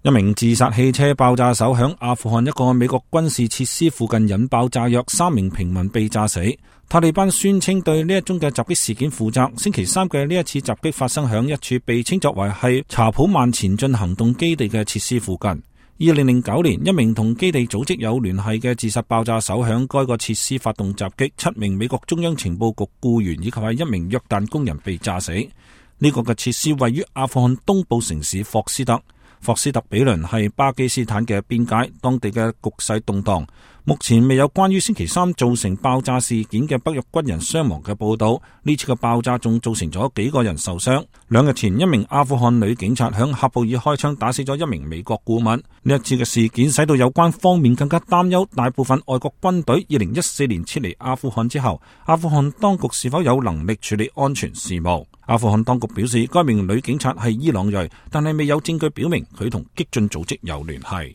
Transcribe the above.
一名自殺汽車爆炸手響阿富汗一個美國軍事設施附近引爆炸藥，3名平民被炸死。塔利班宣稱對呢一宗嘅襲擊事件負責。星期三嘅呢一次襲擊發生響一處被稱作為係查普曼前進行動基地嘅設施附近。2009年，一名同基地組織有聯繫嘅自殺爆炸手響該個設施發動襲擊，7名美國中央情報局僱員以及係一名約旦工人被炸死。呢個嘅設施位於阿富汗東部城市霍斯特。霍斯特比鄰係巴基斯坦嘅邊界，當地嘅局勢動盪。目前未有關於星期三造成爆炸事件嘅北約軍人傷亡嘅報道。呢次嘅爆炸仲造成咗幾個人受傷。2日前，一名阿富汗女警察響喀布爾開槍打死咗一名美國顧問。呢一次嘅事件使到有關方面更加擔憂，大部分外國軍隊2014年撤離阿富汗之後，阿富汗當局是否有能力處理安全事務。阿富汗當局表示，該名女警察係伊朗裔，但係未有證據表明佢同激進組織有聯繫。